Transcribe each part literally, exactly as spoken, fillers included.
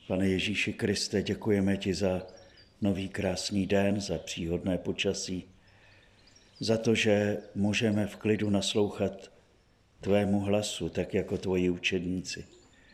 Pane Ježíši Kriste, děkujeme ti za nový krásný den, za příhodné počasí, za to, že můžeme v klidu naslouchat tvému hlasu, tak jako tvoji učedníci.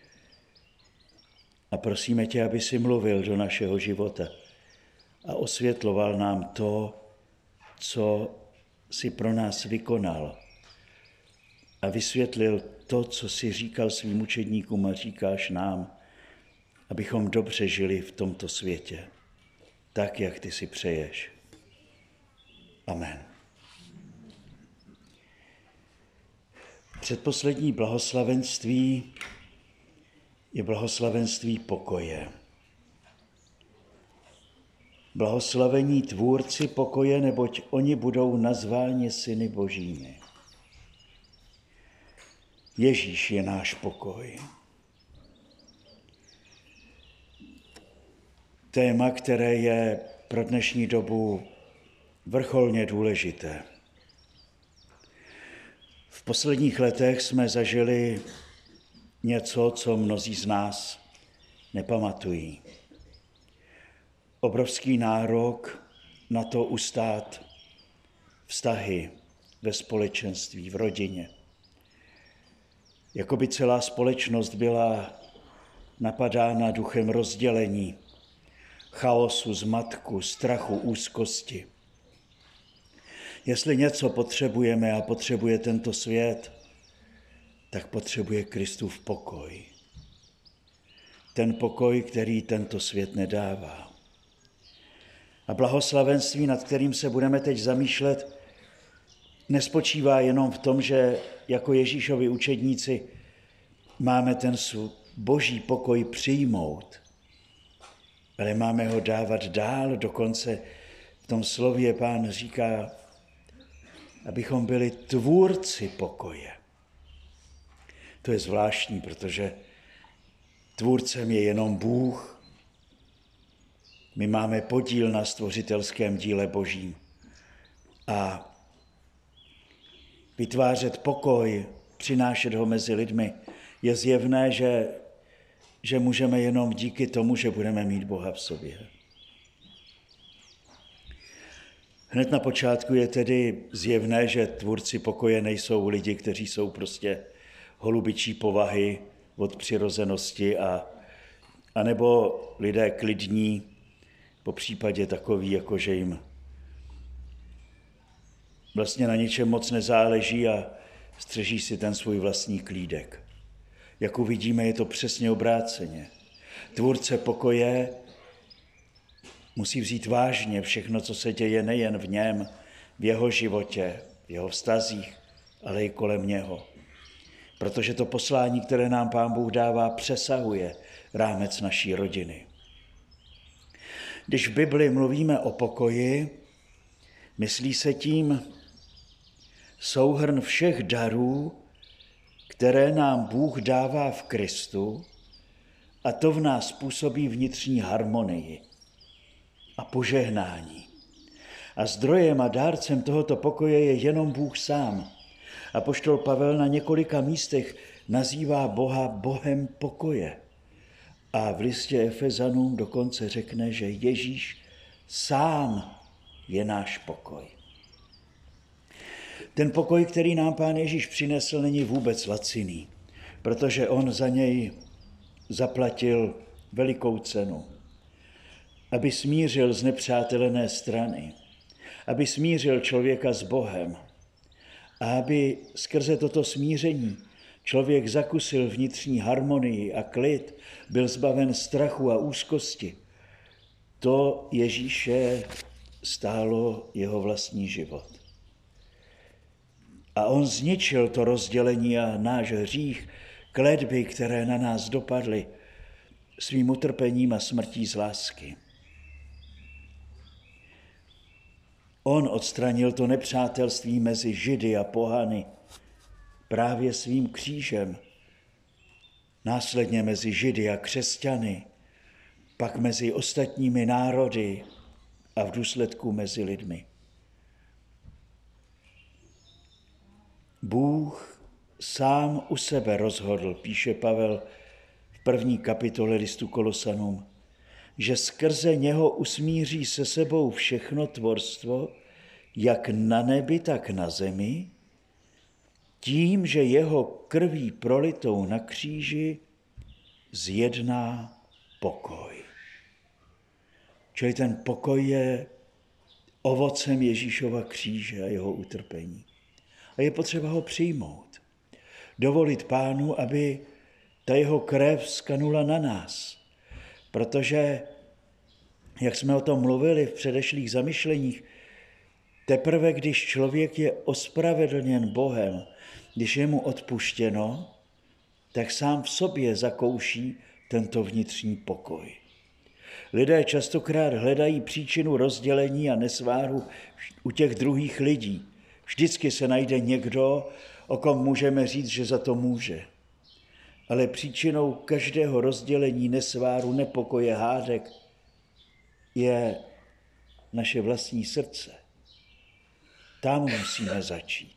A prosíme tě, aby si mluvil do našeho života a osvětloval nám to, co si pro nás vykonal. A vysvětlil to, co si říkal svým učedníkům a říkáš nám, abychom dobře žili v tomto světě, tak, jak ty si přeješ. Amen. Předposlední blahoslavenství je blahoslavenství pokoje. Blahoslavení tvůrci pokoje, neboť oni budou nazváni syny božími. Ježíš je náš pokoj. Téma, které je pro dnešní dobu vrcholně důležité. V posledních letech jsme zažili něco, co mnozí z nás nepamatují. Obrovský nárok na to ustát vztahy ve společenství, v rodině. Jakoby celá společnost byla napadána duchem rozdělení, chaosu, zmatku, strachu, úzkosti. Jestli něco potřebujeme a potřebuje tento svět, tak potřebuje Kristův pokoj. Ten pokoj, který tento svět nedává. A blahoslavenství, nad kterým se budeme teď zamýšlet, nespočívá jenom v tom, že jako Ježíšovi učedníci máme ten boží pokoj přijmout, ale máme ho dávat dál, dokonce v tom slově Pán říká, abychom byli tvůrci pokoje. To je zvláštní, protože tvůrcem je jenom Bůh. My máme podíl na stvořitelském díle božím. A vytvářet pokoj, přinášet ho mezi lidmi, je zjevné, že, že můžeme jenom díky tomu, že budeme mít Boha v sobě. Hned na počátku je tedy zjevné, že tvůrci pokoje nejsou lidi, kteří jsou prostě holubičí povahy od přirozenosti, a, a nebo lidé klidní, po případě takový, jako že jim vlastně na ničem moc nezáleží a střeží si ten svůj vlastní klídek. Jak uvidíme, je to přesně obráceně. Tvůrce pokoje musí vzít vážně všechno, co se děje nejen v něm, v jeho životě, v jeho vztazích, ale i kolem něho. Protože to poslání, které nám Pán Bůh dává, přesahuje rámec naší rodiny. Když v Bibli mluvíme o pokoji, myslí se tím souhrn všech darů, které nám Bůh dává v Kristu, a to v nás působí vnitřní harmonii a požehnání. A zdrojem a dárcem tohoto pokoje je jenom Bůh sám. Apoštol Pavel na několika místech nazývá Boha Bohem pokoje. A v listě Efezanům dokonce řekne, že Ježíš sám je náš pokoj. Ten pokoj, který nám Pán Ježíš přinesl, není vůbec laciný, protože on za něj zaplatil velikou cenu, aby smířil znepřátelené strany, aby smířil člověka s Bohem a aby skrze toto smíření člověk zakusil vnitřní harmonii a klid, byl zbaven strachu a úzkosti. To Ježíše stálo jeho vlastní život. A on zničil to rozdělení a náš hřích, kletby, které na nás dopadly, svým utrpením a smrtí z lásky. On odstranil to nepřátelství mezi Židy a pohany právě svým křížem, následně mezi Židy a křesťany, pak mezi ostatními národy a v důsledku mezi lidmi. Bůh sám u sebe rozhodl, píše Pavel v v první kapitole listu Kolosanům, že skrze něho usmíří se sebou všechno tvorstvo, jak na nebi, tak na zemi, tím, že jeho krví prolitou na kříži zjedná pokoj. Čili ten pokoj je ovocem Ježíšova kříže a jeho utrpení. A je potřeba ho přijmout. Dovolit Pánu, aby ta jeho krev skanula na nás. Protože, jak jsme o tom mluvili v předešlých zamyšleních, teprve když člověk je ospravedlněn Bohem, když je mu odpuštěno, tak sám v sobě zakouší tento vnitřní pokoj. Lidé častokrát hledají příčinu rozdělení a nesváru u těch druhých lidí. Vždycky se najde někdo, o kom můžeme říct, že za to může. Ale příčinou každého rozdělení, nesváru, nepokoje, hádek je naše vlastní srdce. Tam musíme začít.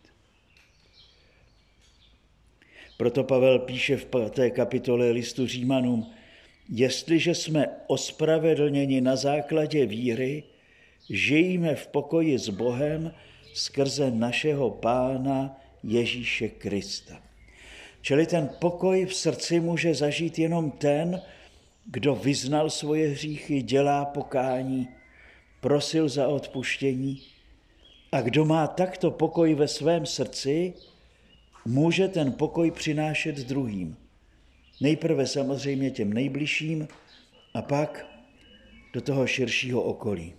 Proto Pavel píše v té kapitole listu Římanům, jestliže jsme ospravedlněni na základě víry, žijeme v pokoji s Bohem skrze našeho Pána Ježíše Krista. Čili ten pokoj v srdci může zažít jenom ten, kdo vyznal svoje hříchy, dělá pokání, prosil za odpuštění. A kdo má takto pokoj ve svém srdci, může ten pokoj přinášet druhým. Nejprve samozřejmě těm nejbližším a pak do toho širšího okolí.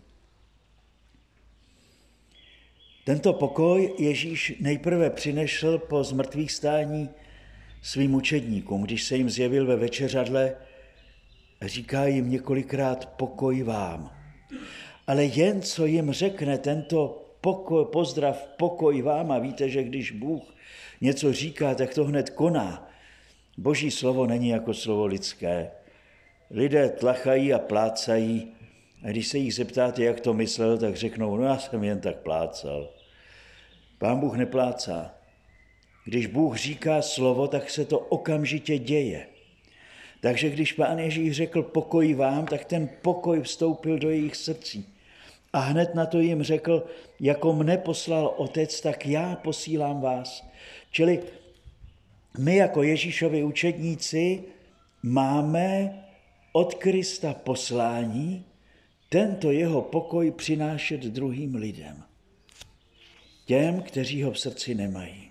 Tento pokoj Ježíš nejprve přinesl po zmrtvých stání svým učedníkům, když se jim zjevil ve večeřadle, říká jim několikrát pokoj vám. Ale jen co jim řekne tento pokoj, pozdrav pokoj vám, a víte, že když Bůh něco říká, tak to hned koná. Boží slovo není jako slovo lidské. Lidé tlachají a plácají, a když se jich zeptáte, jak to myslel, tak řeknou, no já jsem jen tak plácal. Pán Bůh neplácá. Když Bůh říká slovo, tak se to okamžitě děje. Takže když Pán Ježíš řekl pokoj vám, tak ten pokoj vstoupil do jejich srdcí. A hned na to jim řekl, jako mne poslal Otec, tak já posílám vás. Čili my jako Ježíšovi učedníci máme od Krista poslání tento jeho pokoj přinášet druhým lidem. Těm, kteří ho v srdci nemají.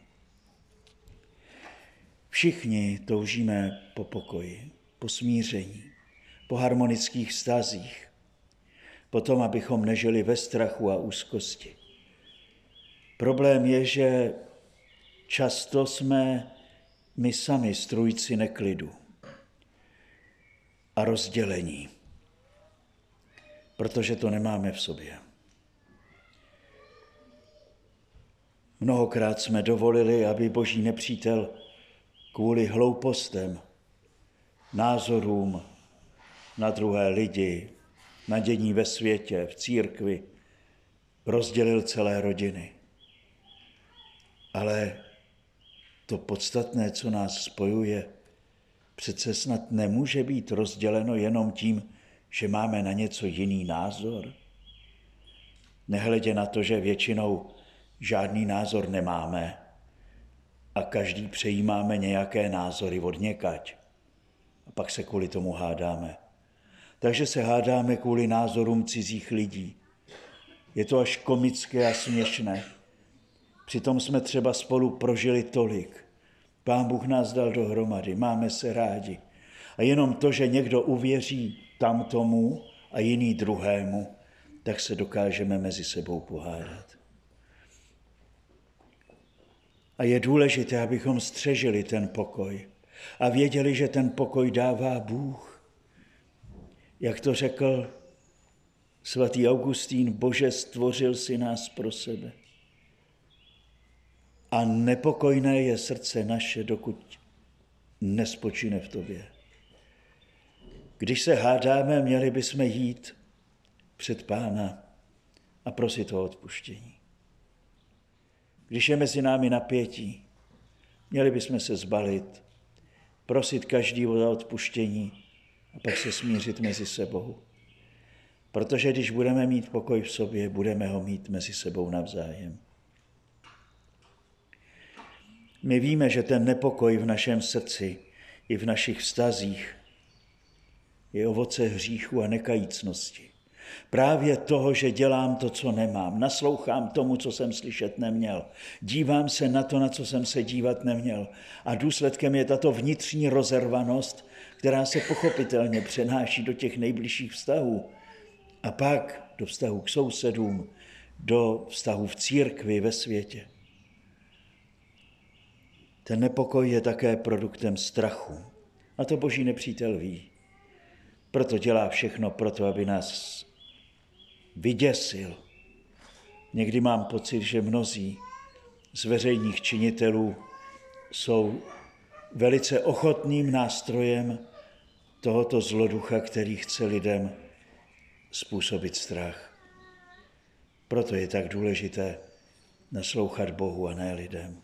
Všichni toužíme po pokoji, po smíření, po harmonických vztazích, po tom, abychom nežili ve strachu a úzkosti. Problém je, že často jsme my sami strůjci neklidu a rozdělení, protože to nemáme v sobě. Mnohokrát jsme dovolili, aby boží nepřítel kvůli hloupostem, názorům na druhé lidi, na dění ve světě, v církvi, rozdělil celé rodiny. Ale to podstatné, co nás spojuje, přece snad nemůže být rozděleno jenom tím, že máme na něco jiný názor. Nehledě na to, že většinou žádný názor nemáme a každý přejímáme nějaké názory odněkať. A pak se kvůli tomu hádáme. Takže se hádáme kvůli názorům cizích lidí. Je to až komické a směšné. Přitom jsme třeba spolu prožili tolik. Pán Bůh nás dal dohromady, máme se rádi. A jenom to, že někdo uvěří tamtomu a jiný druhému, tak se dokážeme mezi sebou pohádat. A je důležité, abychom střežili ten pokoj a věděli, že ten pokoj dává Bůh. Jak to řekl svatý Augustín, Bože, stvořil si nás pro sebe. A nepokojné je srdce naše, dokud nespočine v tobě. Když se hádáme, měli bychom jít před Pána a prosit o odpuštění. Když je mezi námi napětí, měli bychom se zbalit prosit každý za odpuštění a pak se smířit mezi sebou. Protože když budeme mít pokoj v sobě, budeme ho mít mezi sebou navzájem. My víme, že ten nepokoj v našem srdci i v našich vztazích je ovoce hříchu a nekajícnosti. Právě toho, že dělám to, co nemám, naslouchám tomu, co jsem slyšet neměl, dívám se na to, na co jsem se dívat neměl. A důsledkem je tato vnitřní rozervanost, která se pochopitelně přenáší do těch nejbližších vztahů. A pak do vztahu k sousedům, do vztahu v církvi, ve světě. Ten nepokoj je také produktem strachu. A to Boží nepřítel ví. Proto dělá všechno proto, aby nás vyděsil. Někdy mám pocit, že mnozí z veřejných činitelů jsou velice ochotným nástrojem tohoto zloducha, který chce lidem způsobit strach. Proto je tak důležité naslouchat Bohu a ne lidem.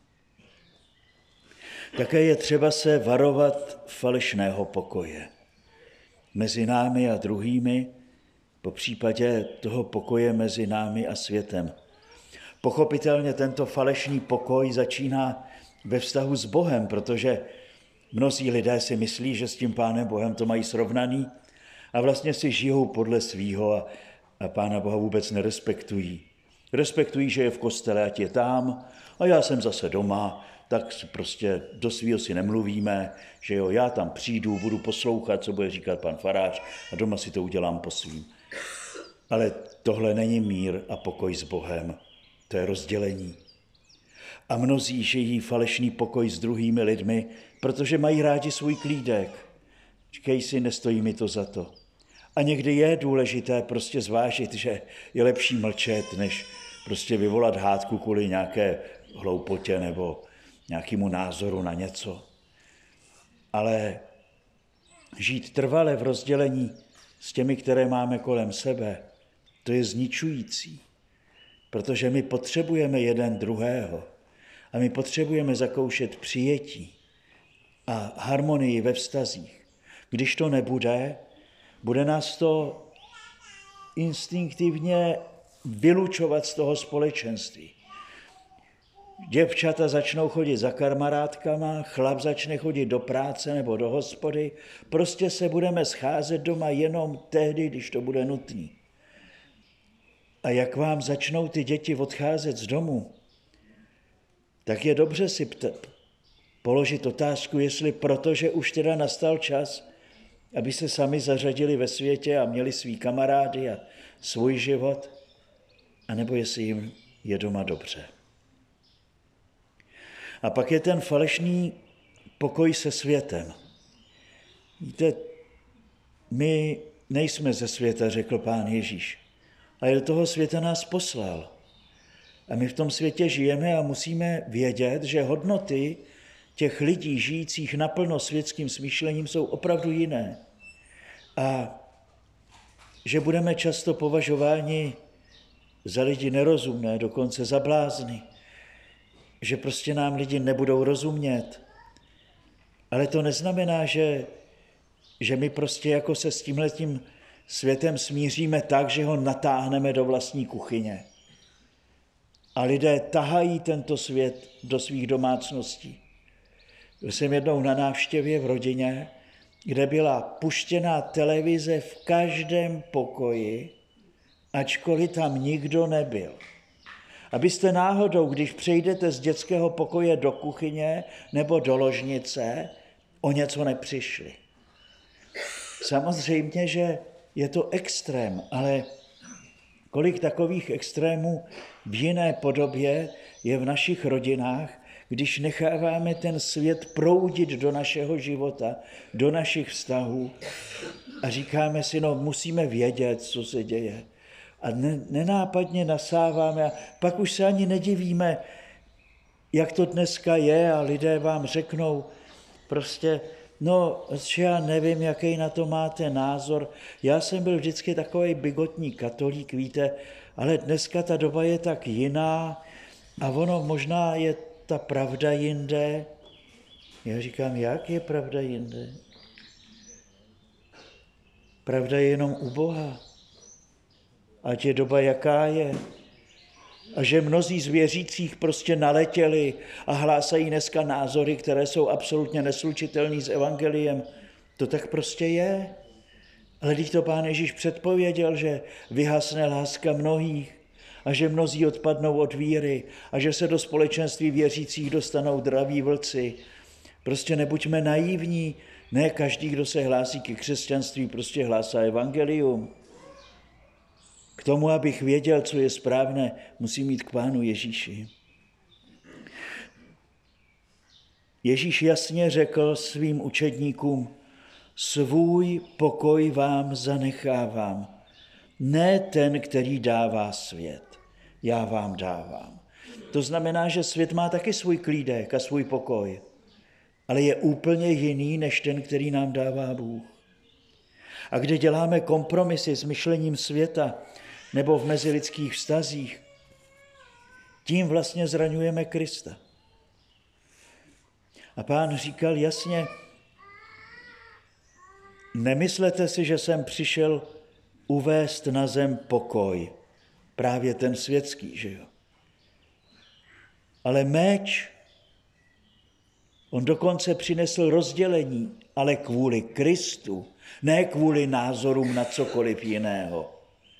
Také je třeba se varovat falešného pokoje mezi námi a druhými, po případě toho pokoje mezi námi a světem. Pochopitelně tento falešný pokoj začíná ve vztahu s Bohem, protože mnozí lidé si myslí, že s tím Pánem Bohem to mají srovnaný a vlastně si žijou podle svýho a, a Pána Boha vůbec nerespektují. Respektují, že je v kostele, ať je tam, a já jsem zase doma, tak prostě do svýho si nemluvíme, že jo, já tam přijdu, budu poslouchat, co bude říkat pan farář a doma si to udělám po svým. Ale tohle není mír a pokoj s Bohem, to je rozdělení. A mnozí žijí falešný pokoj s druhými lidmi, protože mají rádi svůj klídek. Říkají si, nestojí mi to za to. A někdy je důležité prostě zvážit, že je lepší mlčet, než prostě vyvolat hádku kvůli nějaké hloupotě nebo nějakému názoru na něco. Ale žít trvale v rozdělení s těmi, které máme kolem sebe, to je zničující, protože my potřebujeme jeden druhého a my potřebujeme zakoušet přijetí a harmonii ve vztazích. Když to nebude, bude nás to instinktivně vylučovat z toho společenství. Děvčata začnou chodit za kamarádkama, chlap začne chodit do práce nebo do hospody. Prostě se budeme scházet doma jenom tehdy, když to bude nutné. A jak vám začnou ty děti odcházet z domu, tak je dobře si ptat, položit otázku, jestli protože už teda nastal čas, aby se sami zařadili ve světě a měli svý kamarády a svůj život, anebo jestli jim je doma dobře. A pak je ten falešný pokoj se světem. Víte, my nejsme ze světa, řekl Pán Ježíš, ale do toho světa nás poslal. A my v tom světě žijeme a musíme vědět, že hodnoty těch lidí žijících naplno světským smýšlením jsou opravdu jiné. A že budeme často považováni za lidi nerozumné, dokonce za blázny. Že prostě nám lidi nebudou rozumět. Ale to neznamená, že, že my prostě jako se s tímhletím světem smíříme tak, že ho natáhneme do vlastní kuchyně. A lidé tahají tento svět do svých domácností. Byl jsem jednou na návštěvě v rodině, kde byla puštěná televize v každém pokoji, ačkoliv tam nikdo nebyl. Abyste náhodou, když přejdete z dětského pokoje do kuchyně nebo do ložnice, o něco nepřišli. Samozřejmě, že je to extrém, ale kolik takových extrémů v jiné podobě je v našich rodinách, když necháváme ten svět proudit do našeho života, do našich vztahů a říkáme si, no musíme vědět, co se děje. A nenápadně nasáváme a pak už se ani nedivíme, jak to dneska je a lidé vám řeknou prostě, no, že já nevím, jaký na to máte názor. Já jsem byl vždycky takový bigotní katolík, víte, ale dneska ta doba je tak jiná a ono možná je ta pravda jinde. Já říkám, jak je pravda jinde? Pravda je jenom u Boha. Ať je doba, jaká je. A že mnozí z věřících prostě naletěli a hlásají dneska názory, které jsou absolutně neslučitelné s evangeliem. To tak prostě je. Ale když to Pán Ježíš předpověděl, že vyhasne láska mnohých a že mnozí odpadnou od víry a že se do společenství věřících dostanou draví vlci. Prostě nebuďme naivní. Ne každý, kdo se hlásí ke křesťanství, prostě hlásá evangelium. K tomu, abych věděl, co je správné, musím jít k Pánu Ježíši. Ježíš jasně řekl svým učedníkům, svůj pokoj vám zanechávám, ne ten, který dává svět, já vám dávám. To znamená, že svět má taky svůj klídek a svůj pokoj, ale je úplně jiný, než ten, který nám dává Bůh. A kde děláme kompromisy s myšlením světa nebo v mezilidských vztazích, tím vlastně zraňujeme Krista. A Pán říkal jasně, nemyslete si, že jsem přišel uvést na zem pokoj, právě ten světský, že jo? Ale meč, on dokonce přinesl rozdělení, ale kvůli Kristu, ne kvůli názorům na cokoliv jiného.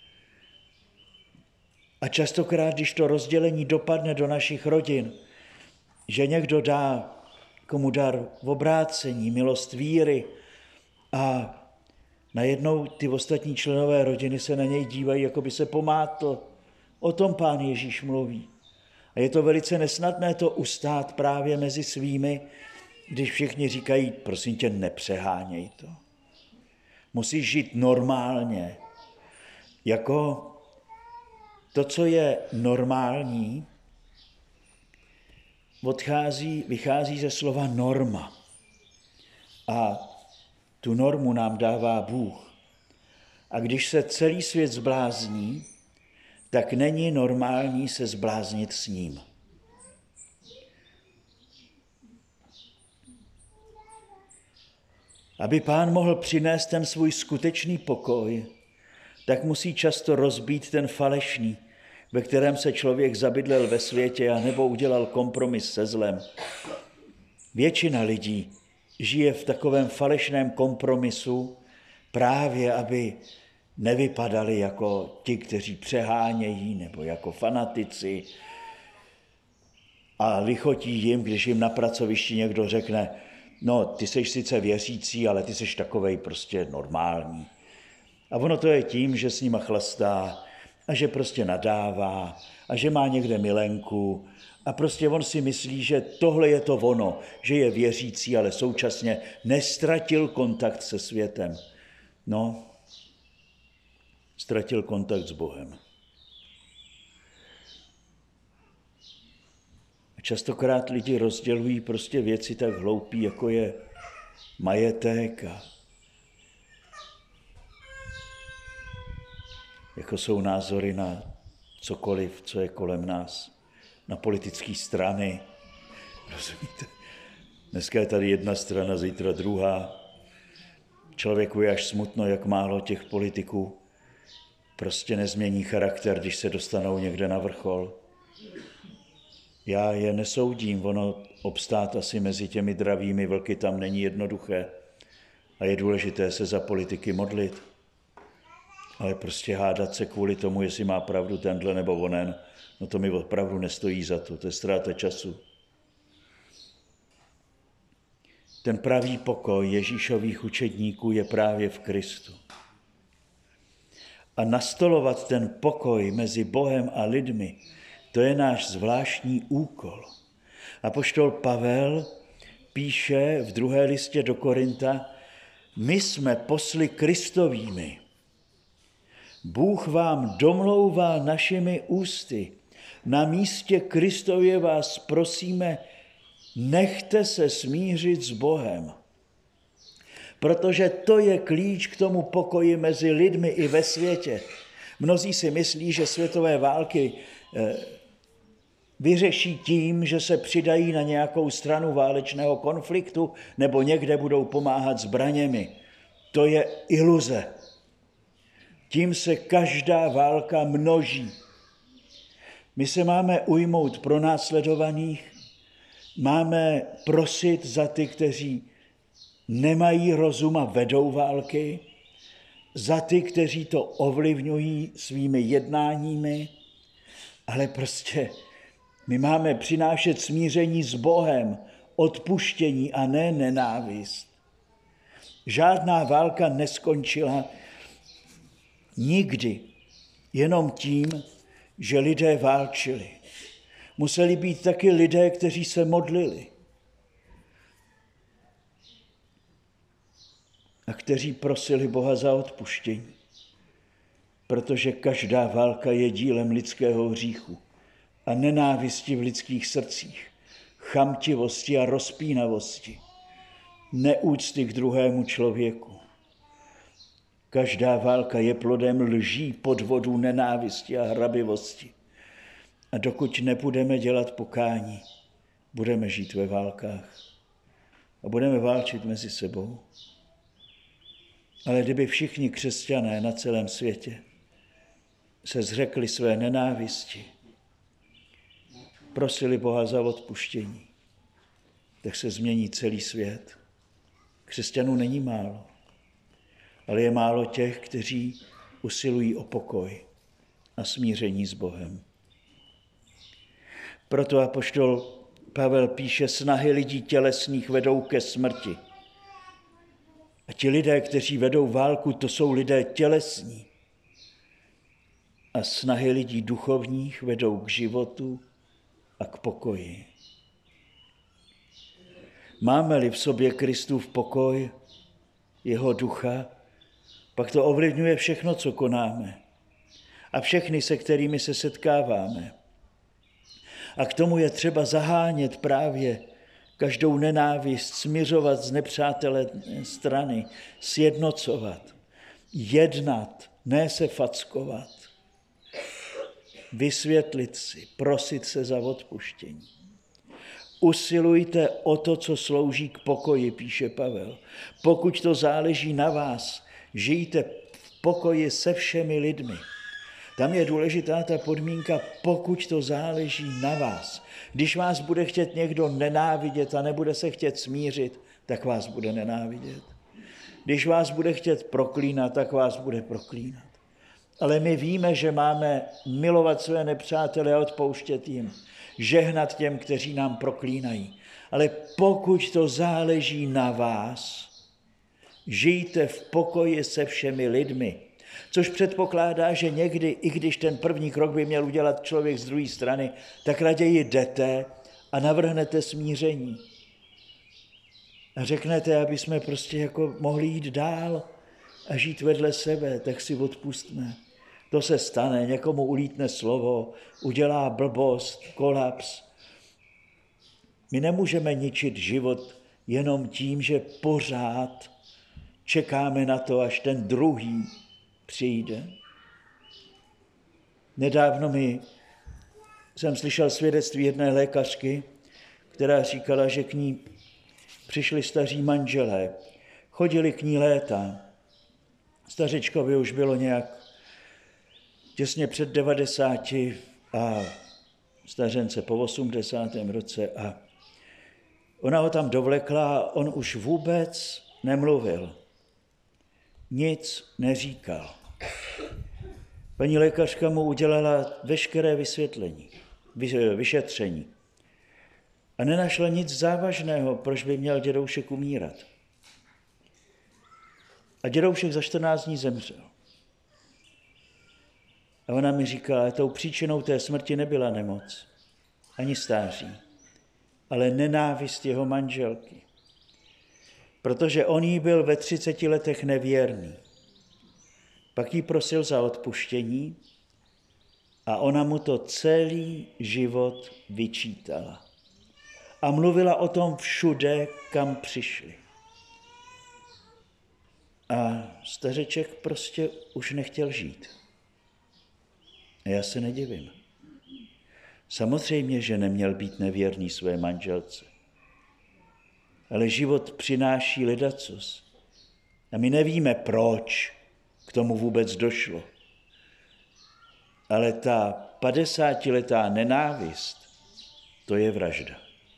A častokrát, když to rozdělení dopadne do našich rodin, že někdo dá komu dar v obrácení, milost víry a najednou ty ostatní členové rodiny se na něj dívají, jako by se pomátl. O tom Pán Ježíš mluví. A je to velice nesnadné to ustát právě mezi svými, když všichni říkají, prosím tě, nepřeháněj to. Musíš žít normálně. Jako to, co je normální, odchází, vychází ze slova norma. A tu normu nám dává Bůh. A když se celý svět zblázní, tak není normální se zbláznit s ním. Aby Pán mohl přinést ten svůj skutečný pokoj, tak musí často rozbít ten falešný, ve kterém se člověk zabydlel ve světě a nebo udělal kompromis se zlem. Většina lidí žije v takovém falešném kompromisu právě, aby nevypadali jako ti, kteří přehánějí, nebo jako fanatici. A lichotí jim, když jim na pracovišti někdo řekne, no, ty seš sice věřící, ale ty seš takovej prostě normální. A ono to je tím, že s nima chlastá a že prostě nadává a že má někde milenku a prostě on si myslí, že tohle je to ono, že je věřící, ale současně nestratil kontakt se světem. No, ztratil kontakt s Bohem. A častokrát lidi rozdělují prostě věci tak hloupý, jako je majetek a jako jsou názory na cokoliv, co je kolem nás, na politické strany. Rozumíte? Dneska je tady jedna strana, zítra druhá. Člověku je až smutno, jak málo těch politiků prostě nezmění charakter, když se dostanou někde na vrchol. Já je nesoudím, ono obstát asi mezi těmi dravými vlky tam není jednoduché a je důležité se za politiky modlit. Ale prostě hádat se kvůli tomu, jestli má pravdu tenhle nebo onen, no to mi opravdu nestojí za to, to je ztráta času. Ten pravý pokoj Ježíšových učedníků je právě v Kristu. A nastolovat ten pokoj mezi Bohem a lidmi, to je náš zvláštní úkol. Apoštol Pavel píše v druhé listě do Korinta, my jsme posly Kristovými. Bůh vám domlouvá našimi ústy. Na místě Kristově vás prosíme, nechte se smířit s Bohem. Protože to je klíč k tomu pokoji mezi lidmi i ve světě. Mnozí si myslí, že světové války vyřeší tím, že se přidají na nějakou stranu válečného konfliktu nebo někde budou pomáhat zbraněmi. To je iluze. Tím se každá válka množí. My se máme ujmout pronásledovaných, máme prosit za ty, kteří nemají rozum a vedou války, za ty, kteří to ovlivňují svými jednáními, ale prostě my máme přinášet smíření s Bohem, odpuštění a ne nenávist. Žádná válka neskončila nikdy jenom tím, že lidé válčili. Museli být taky lidé, kteří se modlili a kteří prosili Boha za odpuštění, protože každá válka je dílem lidského hříchu a nenávisti v lidských srdcích, chamtivosti a rozpínavosti, neúcty k druhému člověku. Každá válka je plodem lží, podvodů, nenávisti a hrabivosti. A dokud nebudeme dělat pokání, budeme žít ve válkách a budeme válčit mezi sebou. Ale kdyby všichni křesťané na celém světě se zřekli své nenávisti, prosili Boha za odpuštění, tak se změní celý svět. Křesťanů není málo, ale je málo těch, kteří usilují o pokoj a smíření s Bohem. Proto apoštol Pavel píše, snahy lidí tělesných vedou ke smrti. A ti lidé, kteří vedou válku, to jsou lidé tělesní. A snahy lidí duchovních vedou k životu a k pokoji. Máme-li v sobě Kristův pokoj, jeho ducha, pak to ovlivňuje všechno, co konáme. A všechny, se kterými se setkáváme. A k tomu je třeba zahánět právě každou nenávist, smiřovat z nepřátele strany, sjednocovat, jednat, ne se fackovat, vysvětlit si, prosit se za odpuštění. Usilujte o to, co slouží k pokoji, píše Pavel. Pokud to záleží na vás, žijte v pokoji se všemi lidmi. Tam je důležitá ta podmínka, pokud to záleží na vás. Když vás bude chtět někdo nenávidět a nebude se chtět smířit, tak vás bude nenávidět. Když vás bude chtět proklínat, tak vás bude proklínat. Ale my víme, že máme milovat své nepřátele a odpouštět jim, žehnat těm, kteří nám proklínají. Ale pokud to záleží na vás, žijte v pokoji se všemi lidmi. Což předpokládá, že někdy, i když ten první krok by měl udělat člověk z druhé strany, tak raději jdete a navrhnete smíření. A řeknete, aby jsme prostě jako mohli jít dál a žít vedle sebe, tak si odpustme. To se stane, někomu ulítne slovo, udělá blbost, kolaps. My nemůžeme ničit život jenom tím, že pořád čekáme na to, až ten druhý přijde. Nedávno mi jsem slyšel svědectví jedné lékařky, která říkala, že k ní přišli staří manželé. Chodili k ní léta. Stařečkovi už bylo nějak těsně před devadesáti a stařence po osmdesátém roce a ona ho tam dovlekla a on už vůbec nemluvil. Nic neříkal. Paní lékařka mu udělala veškeré vysvětlení, vyšetření a nenašla nic závažného, proč by měl dědoušek umírat. A dědoušek za čtrnáct dní zemřel. A ona mi říkala, tou příčinou té smrti nebyla nemoc, ani stáří, ale nenávist jeho manželky. Protože on jí byl ve třiceti letech nevěrný. Pak jí prosil za odpuštění a ona mu to celý život vyčítala. A mluvila o tom všude, kam přišli. A stařeček prostě už nechtěl žít. A já se nedivím. Samozřejmě, že neměl být nevěrný své manželce. Ale život přináší ledacos. A my nevíme, proč k tomu vůbec došlo. Ale ta padesátiletá nenávist, to je vražda.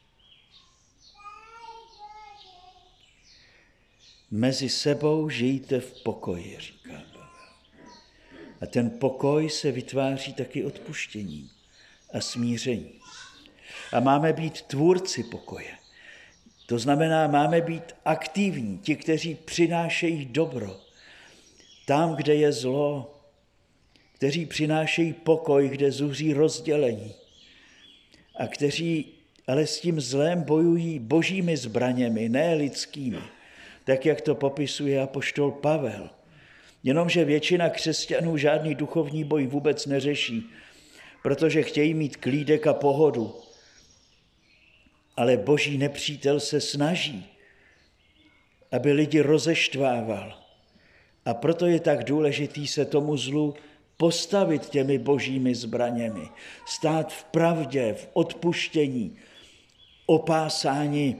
Mezi sebou žijte v pokoji, říká Pavel. A ten pokoj se vytváří taky odpuštěním a smířením. A máme být tvůrci pokoje. To znamená, máme být aktivní, ti, kteří přinášejí dobro. Tam, kde je zlo, kteří přinášejí pokoj, kde zuří rozdělení. A kteří ale s tím zlem bojují božími zbraněmi, ne lidskými. Tak, jak to popisuje apoštol Pavel. Jenomže většina křesťanů žádný duchovní boj vůbec neřeší, protože chtějí mít klídek a pohodu. Ale boží nepřítel se snaží, aby lidi rozeštvával. A proto je tak důležitý se tomu zlu postavit těmi božími zbraněmi. Stát v pravdě, v odpuštění, opásání,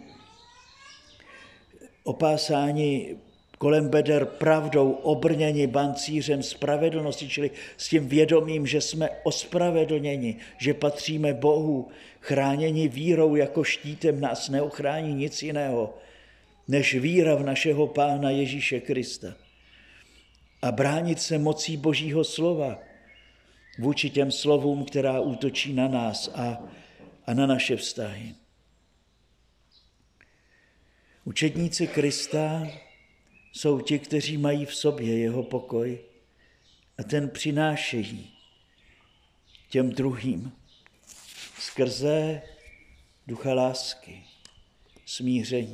opásání kolem beder pravdou, obrněni bancířem spravedlnosti, čili s tím vědomím, že jsme ospravedlněni, že patříme Bohu, chráněni vírou jako štítem, nás neochrání nic jiného, než víra v našeho Pána Ježíše Krista. A bránit se mocí Božího slova vůči těm slovům, která útočí na nás a, a na naše vztahy. Učedníci Krista jsou ti, kteří mají v sobě jeho pokoj a ten přinášejí těm druhým skrze ducha lásky, smíření.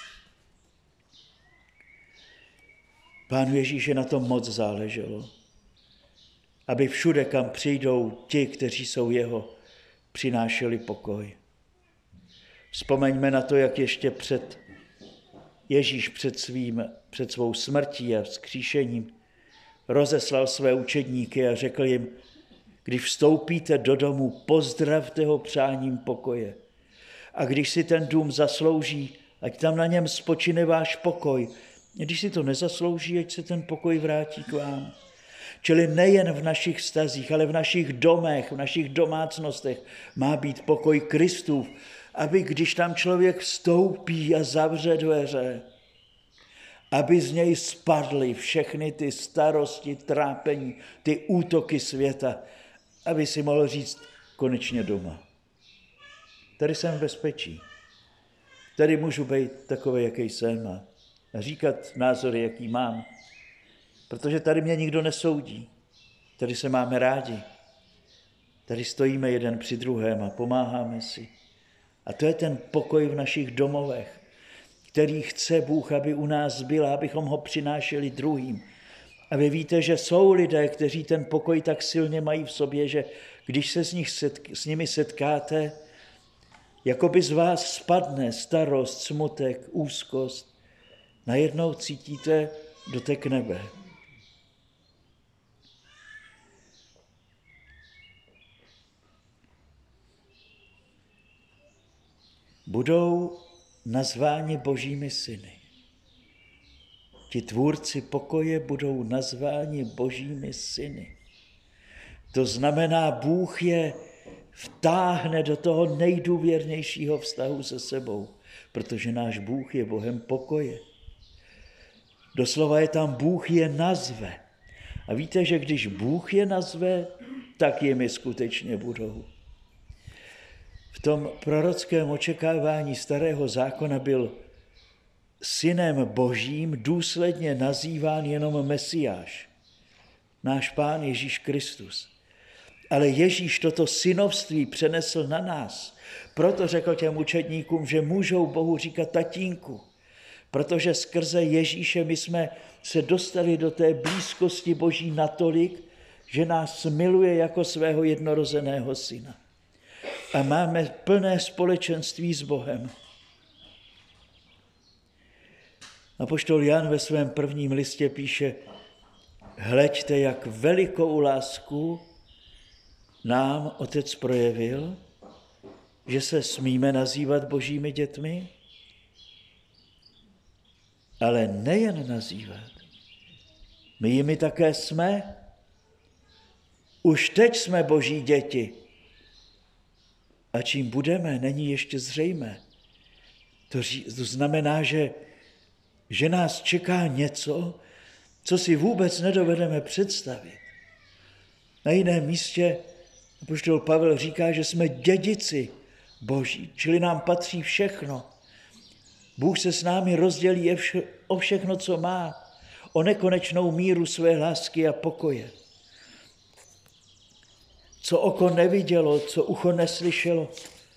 Pánu Ježíše na tom moc záleželo, aby všude, kam přijdou ti, kteří jsou jeho, přinášeli pokoj. Vzpomeňme na to, jak ještě před Ježíš před, svým, před svou smrtí a vzkříšením rozeslal své učedníky a řekl jim, když vstoupíte do domu, pozdravte ho přáním pokoje. A když si ten dům zaslouží, ať tam na něm spočine váš pokoj. Když si to nezaslouží, ať se ten pokoj vrátí k vám. Čili nejen v našich vztazích, ale v našich domech, v našich domácnostech má být pokoj Kristův, aby když tam člověk vstoupí a zavře dveře, aby z něj spadly všechny ty starosti, trápení, ty útoky světa, aby si mohl říct konečně doma. Tady jsem v bezpečí. Tady můžu být takový, jaký jsem a říkat názory, jaký mám. Protože tady mě nikdo nesoudí. Tady se máme rádi. Tady stojíme jeden při druhém a pomáháme si. A to je ten pokoj v našich domovech, který chce Bůh, aby u nás byl, abychom ho přinášeli druhým. A vy víte, že jsou lidé, kteří ten pokoj tak silně mají v sobě, že když se s, nich setk- s nimi setkáte, jako by z vás spadne starost, smutek, úzkost, najednou cítíte dotek nebe. Budou nazváni božími syny. Ti tvůrci pokoje budou nazváni božími syny. To znamená, Bůh je vtáhne do toho nejdůvěrnějšího vztahu se sebou, protože náš Bůh je Bohem pokoje. Doslova je tam Bůh je nazve. A víte, že když Bůh je nazve, tak jimi skutečně budou. V tom prorockém očekávání starého zákona byl synem božím důsledně nazýván jenom Mesiáš, náš Pán Ježíš Kristus. Ale Ježíš toto synovství přenesl na nás. Proto řekl těm učedníkům, že můžou Bohu říkat tatínku, protože skrze Ježíše my jsme se dostali do té blízkosti Boží natolik, že nás miluje jako svého jednorozeného syna. A máme plné společenství s Bohem. Apoštol Jan ve svém prvním listě píše, hleďte, jak velikou lásku nám Otec projevil, že se smíme nazývat božími dětmi, ale nejen nazývat. My jimi také jsme. Už teď jsme boží děti. A čím budeme, není ještě zřejmé. To, to znamená, že, že nás čeká něco, co si vůbec nedovedeme představit. Na jiném místě apoštol Pavel říká, že jsme dědici boží, čili nám patří všechno. Bůh se s námi rozdělí o všechno, co má, o nekonečnou míru své lásky a pokoje. Co oko nevidělo, co ucho neslyšelo,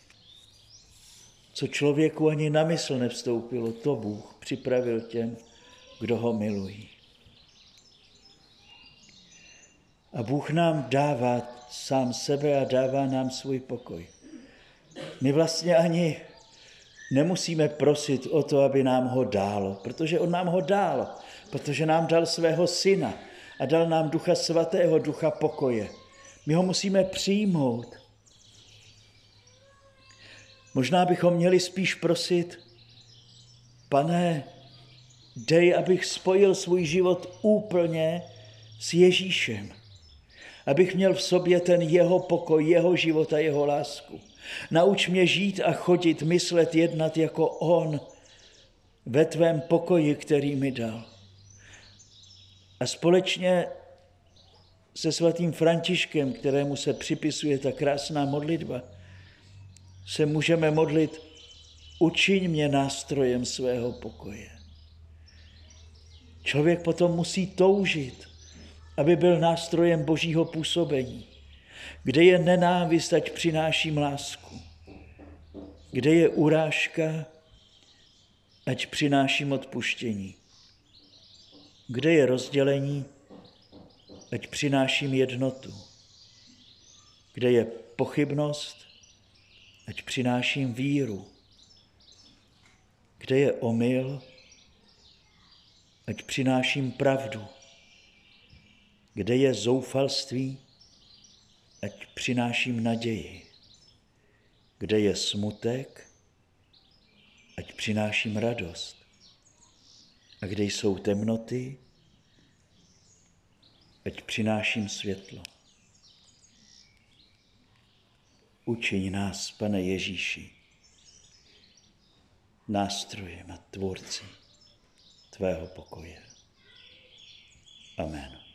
co člověku ani na mysl nevstoupilo, to Bůh připravil těm, kdo ho milují. A Bůh nám dává sám sebe a dává nám svůj pokoj. My vlastně ani nemusíme prosit o to, aby nám ho dal, protože on nám ho dal, protože nám dal svého syna a dal nám Ducha Svatého, Ducha pokoje. My ho musíme přijmout. Možná bychom měli spíš prosit, Pane, dej, abych spojil svůj život úplně s Ježíšem. Abych měl v sobě ten jeho pokoj, jeho život a jeho lásku. Nauč mě žít a chodit, myslet, jednat jako on ve tvém pokoji, který mi dal. A společně se svatým Františkem, kterému se připisuje ta krásná modlitba, se můžeme modlit, učiň mě nástrojem svého pokoje. Člověk potom musí toužit, aby byl nástrojem božího působení. Kde je nenávist, ať přináším lásku. Kde je urážka, ať přináším odpuštění. Kde je rozdělení, ať přináším jednotu. Kde je pochybnost, ať přináším víru. Kde je omyl, ať přináším pravdu. Kde je zoufalství, ať přináším naději. Kde je smutek, ať přináším radost. A kde jsou temnoty, ať přináším světlo. Učiň nás, Pane Ježíši, nástrojem a tvůrci tvého pokoje. Amen.